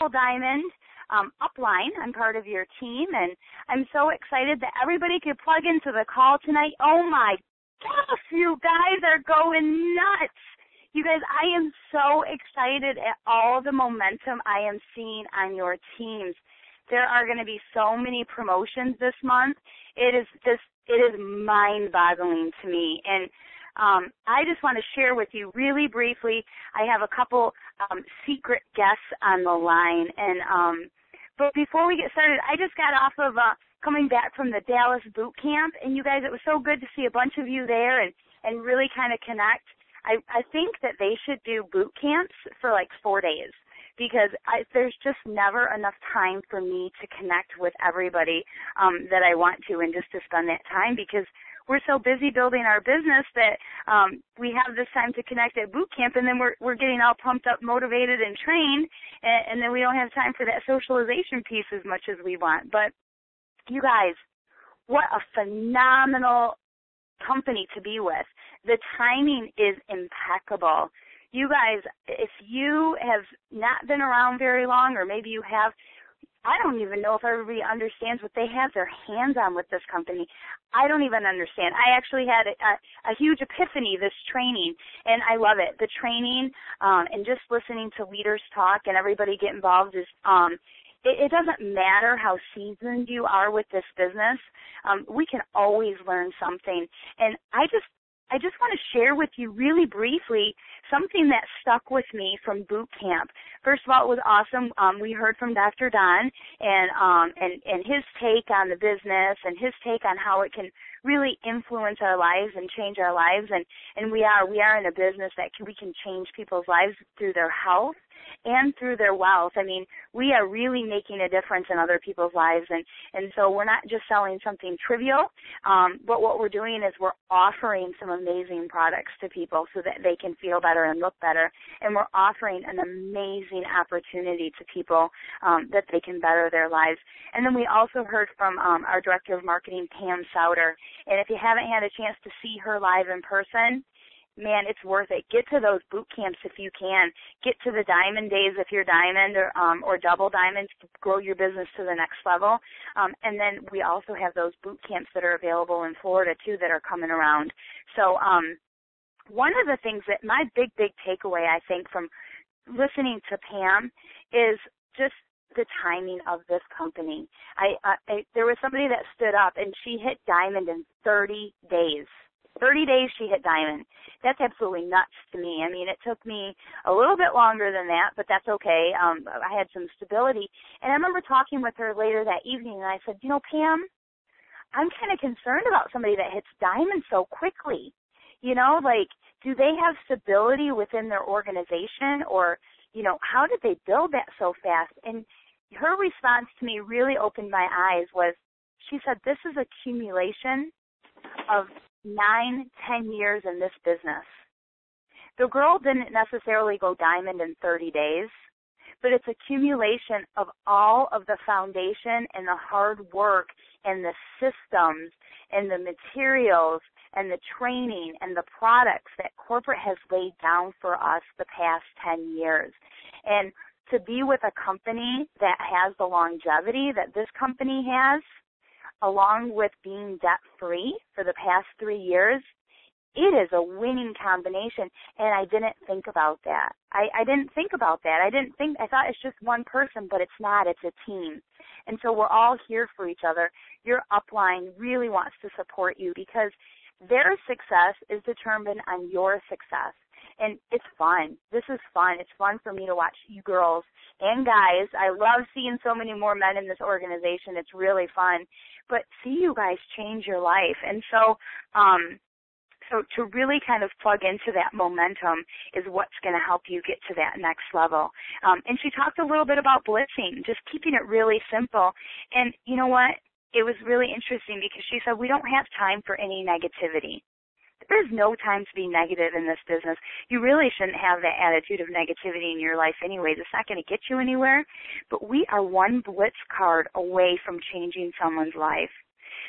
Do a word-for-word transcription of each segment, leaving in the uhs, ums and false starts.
Double Diamond um, upline. I'm part of your team, and I'm so excited that everybody could plug into the call tonight. Oh, my gosh, you guys are going nuts. You guys, I am so excited at all the momentum I am seeing on your teams. There are going to be so many promotions this month. It is just, it is mind-boggling to me. And um, I just want to share with you really briefly, I have a couple um, secret guests on the line. And um, but before we get started, I just got off of uh, coming back from the Dallas boot camp. And you guys, it was so good to see a bunch of you there and, and really kind of connect. I, I think that they should do boot camps for like four days because I, there's just never enough time for me to connect with everybody um, that I want to and just to spend that time because we're so busy building our business that um, we have this time to connect at boot camp and then we're, we're getting all pumped up, motivated, and trained, and, and then we don't have time for that socialization piece as much as we want. But you guys, what a phenomenal company to be with. The timing is impeccable. You guys, if you have not been around very long, or maybe you have, I don't even know if everybody understands what they have their hands on with this company. I don't even understand. I actually had a, a, a huge epiphany this training, and I love it. The training um, and just listening to leaders talk and everybody get involved is um, it, it doesn't matter how seasoned you are with this business. Um, we can always learn something. And I just I just want to share with you really briefly something that stuck with me from boot camp. First of all, it was awesome. Um, we heard from Doctor Don and, um, and and his take on the business and his take on how it can really influence our lives and change our lives. And, and we are we are in a business that can, we can change people's lives through their health and through their wealth. I mean, we are really making a difference in other people's lives, and, and so we're not just selling something trivial, um, but what we're doing is we're offering some amazing products to people so that they can feel better and look better, and we're offering an amazing opportunity to people um, that they can better their lives. And then we also heard from um, our Director of Marketing, Pam Souter, and if you haven't had a chance to see her live in person, man, it's worth it. Get to those boot camps if you can. Get to the diamond days if you're diamond or um, or double diamonds to grow your business to the next level. Um, and then we also have those boot camps that are available in Florida, too, that are coming around. So um, one of the things that my big, big takeaway, I think, from listening to Pam is just the timing of this company. I, I, I there was somebody that stood up, and she hit diamond in thirty days. thirty days she hit diamond. That's absolutely nuts to me. I mean, it took me a little bit longer than that, but that's okay. Um, I had some stability. And I remember talking with her later that evening, and I said, you know, Pam, I'm kind of concerned about somebody that hits diamond so quickly. You know, like, do they have stability within their organization, or, you know, how did they build that so fast? And her response to me really opened my eyes was, she said, this is accumulation of nine, ten years in this business. The girl didn't necessarily go diamond in thirty days, but it's accumulation of all of the foundation and the hard work and the systems and the materials and the training and the products that corporate has laid down for us the past ten years. And to be with a company that has the longevity that this company has, along with being debt-free for the past three years, it is a winning combination, and I didn't think about that. I, I didn't think about that. I didn't think, I thought it's just one person, but it's not. It's a team. And so we're all here for each other. Your upline really wants to support you because their success is determined on your success. And it's fun. This is fun. It's fun for me to watch you girls and guys. I love seeing so many more men in this organization. It's really fun. But see you guys change your life. And so um, so to really kind of plug into that momentum is what's going to help you get to that next level. Um, and she talked a little bit about blitzing, just keeping it really simple. And you know what? It was really interesting because she said we don't have time for any negativity. There's no time to be negative in this business. You really shouldn't have that attitude of negativity in your life anyway. It's not going to get you anywhere. But we are one blitz card away from changing someone's life.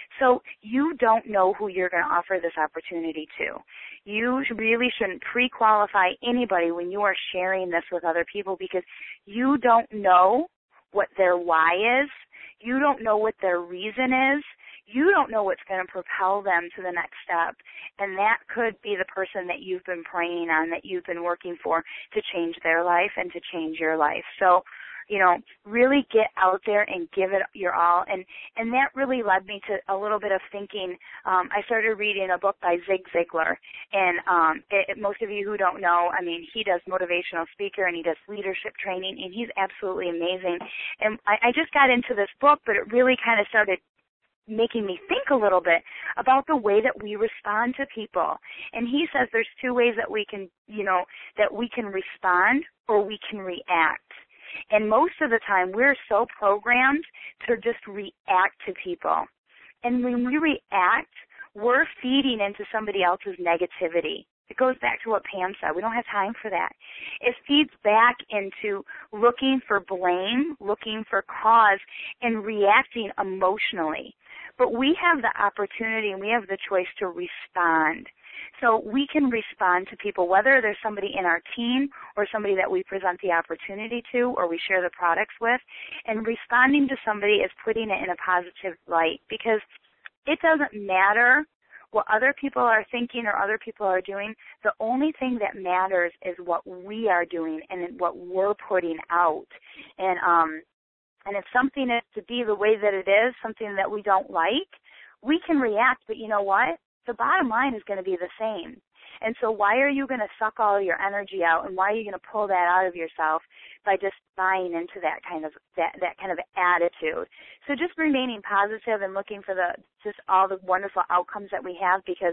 So you don't know who you're going to offer this opportunity to. You really shouldn't pre-qualify anybody when you are sharing this with other people, because you don't know what their why is. You don't know what their reason is. You don't know what's going to propel them to the next step. And that could be the person that you've been praying on, that you've been working for to change their life and to change your life. So, you know, really get out there and give it your all. And, and that really led me to a little bit of thinking. Um, I started reading a book by Zig Ziglar. And um, it, it, most of you who don't know, I mean, he does motivational speaker and he does leadership training, and he's absolutely amazing. And I, I just got into this book, but it really kind of started making me think a little bit about the way that we respond to people. And he says there's two ways that we can, you know, that we can respond or we can react. And most of the time, we're so programmed to just react to people. And when we react, we're feeding into somebody else's negativity. It goes back to what Pam said. We don't have time for that. It feeds back into looking for blame, looking for cause, and reacting emotionally. But we have the opportunity and we have the choice to respond. So we can respond to people, whether there's somebody in our team or somebody that we present the opportunity to or we share the products with. And responding to somebody is putting it in a positive light, because it doesn't matter what other people are thinking or other people are doing. The only thing that matters is what we are doing and what we're putting out. And um, and if something is to be the way that it is, something that we don't like, we can react. But you know what? The bottom line is going to be the same. And so why are you going to suck all your energy out, and why are you going to pull that out of yourself by just buying into that kind of that, that kind of attitude? So just remaining positive and looking for the just all the wonderful outcomes that we have, because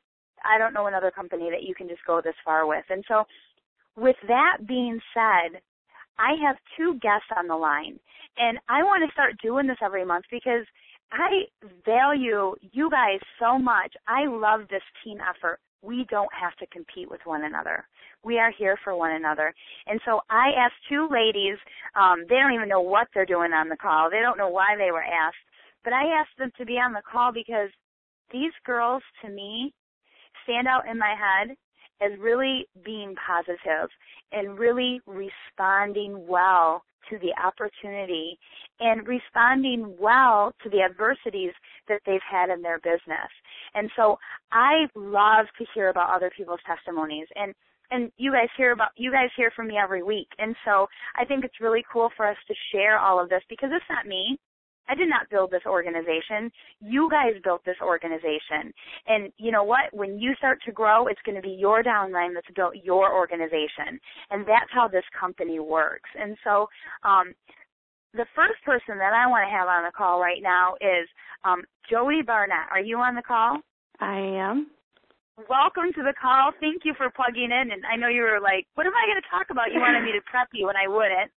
I don't know another company that you can just go this far with. And so with that being said, I have two guests on the line, and I want to start doing this every month because I value you guys so much. I love this team effort. We don't have to compete with one another. We are here for one another. And so I asked two ladies, um, they don't even know what they're doing on the call. They don't know why they were asked. But I asked them to be on the call because these girls, to me, stand out in my head as really being positive and really responding well to the opportunity and responding well to the adversities that they've had in their business. And so I love to hear about other people's testimonies, and and you guys hear about you guys hear from me every week. And so I think it's really cool for us to share all of this, because it's not me. I did not build this organization. You guys built this organization. And you know what? When you start to grow, it's going to be your downline that's built your organization. And that's how this company works. And so um, the first person that I want to have on the call right now is um, Joey Barnett. Are you on the call? I am. Welcome to the call. Thank you for plugging in. And I know you were like, what am I going to talk about? You wanted me to prep you, and I wouldn't.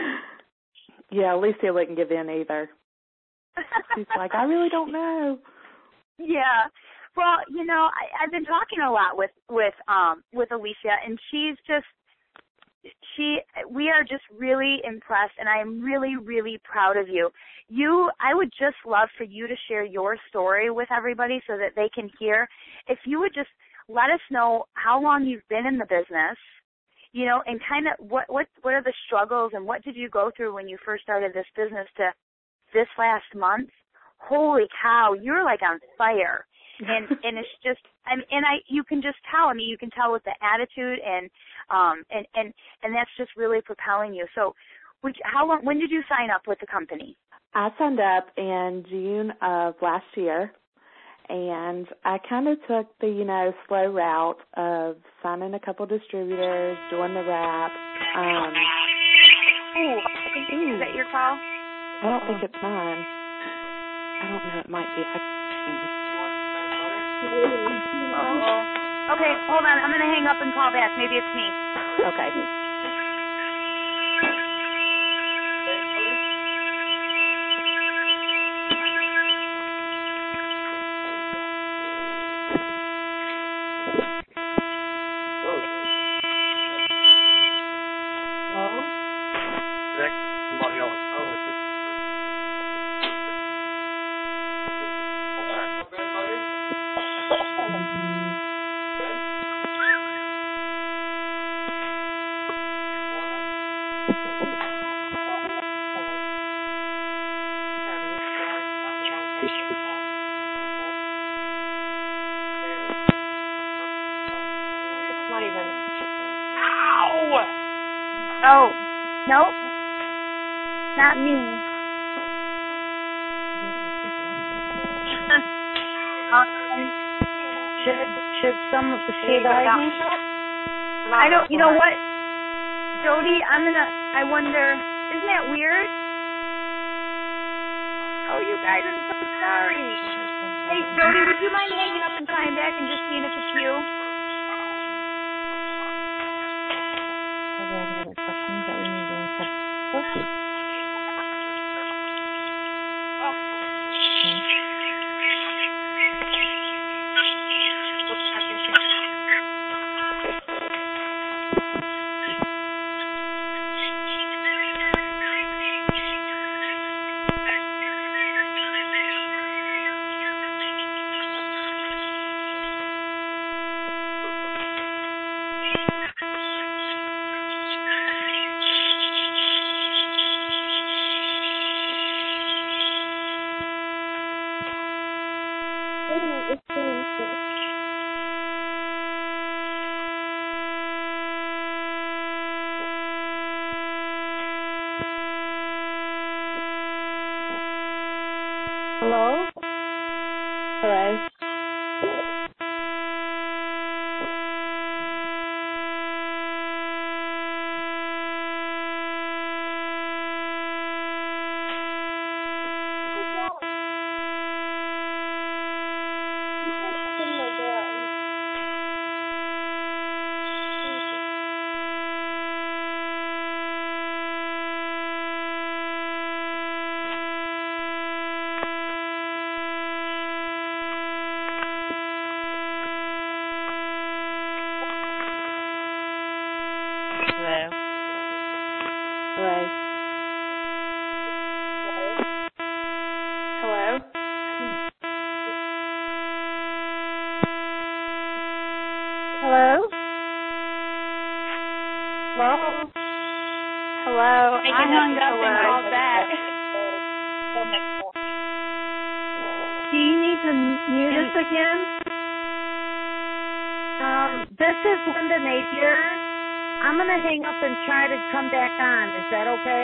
Yeah, Alicia wouldn't give in either. She's like, I really don't know. Yeah. Well, you know, I, I've been talking a lot with with um with Alicia, and she's just she we are just really impressed, and I'm really really proud of you. You I would just love for you to share your story with everybody so that they can hear. If you would just let us know how long you've been in the business, you know, and kind of what what what are the struggles and what did you go through when you first started this business to this last month. Holy cow, you're like on fire. And and it's just I mean, and I you can just tell, I mean you can tell with the attitude, and um and, and, and that's just really propelling you. So would you, how long when did you sign up with the company? I signed up in June of last year, and I kind of took the, you know, slow route of signing a couple distributors, doing the wrap. Um Ooh, Ooh. Is that your call? I don't think it's mine. I don't know. It might be. I... Okay, hold on. I'm going to hang up and call back. Maybe it's me. Okay. Not even. Ow! Oh, nope. Not me. um, Should should some should I hang up? I don't. You know what, Jody? I'm gonna. I wonder. Isn't that weird? Oh, you guys, I'm so sorry. Hey, Jody, would you mind hanging up and coming back and just seeing if it's you? Are there any other questions that we need to answer? Okay. Hello? Hello? Hello? Hello? Hello? Hello? Hello? Hello? I I hung up and hello. called back. Do you need to mute us again? Um, this is Linda Napier. I'm going to hang up and try to come back on. Is that okay?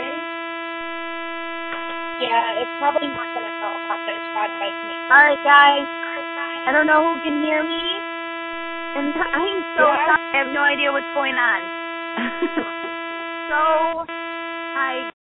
Yeah, it's probably not going to go up. It's bad by me. All right, guys. I don't know who can hear me. And I'm so Yeah. sorry. I have no idea what's going on. So, I